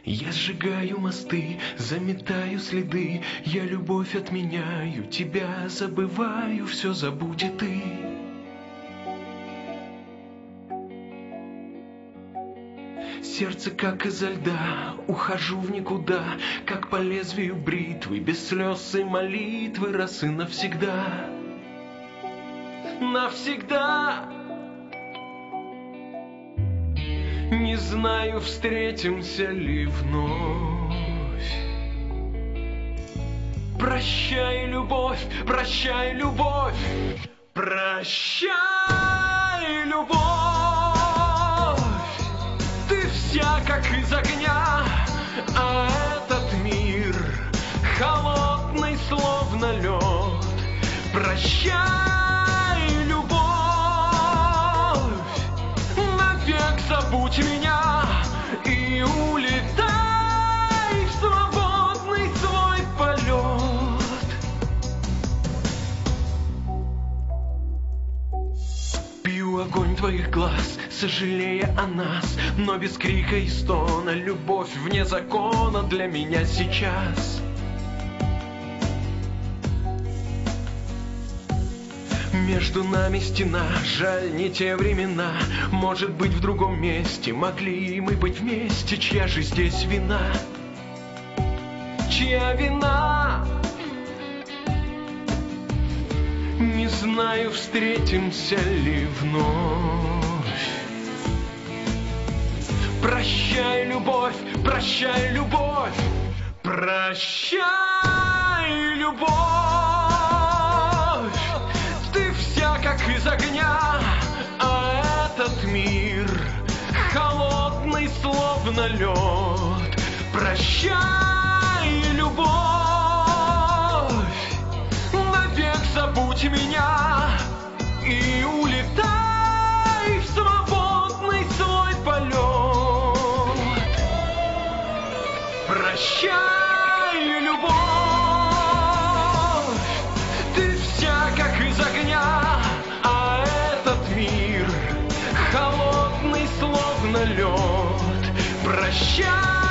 Я сжигаю мосты, заметаю следы, я любовь отменяю, тебя забываю, все забудь и ты. Сердце как изо льда, ухожу в никуда, как по лезвию бритвы, без слез и молитвы, раз и навсегда. Навсегда. Не знаю, встретимся ли вновь. Прощай, любовь, прощай, любовь, прощай, любовь. Ты вся как из огня, а этот мир холодный, словно лед. Прощай, любовь, навек забудь меня и улетай в свободный свой полет. Пью огонь твоих глаз, сожалея о нас, но без крика и стона. Любовь вне закона для меня сейчас. Между нами стена, жаль, не те времена. Может быть, в другом месте могли мы быть вместе. Чья же здесь вина? Чья вина? Не знаю, встретимся ли вновь. Прощай, любовь, прощай, любовь, прощай, любовь. Ты вся как из огня, а этот мир холодный, словно лед. Прощай, любовь, навек забудь меня и улетай в свободный свой полет. Прощай, любовь, ты вся как из огня, а этот мир холодный, словно лед. Прощай,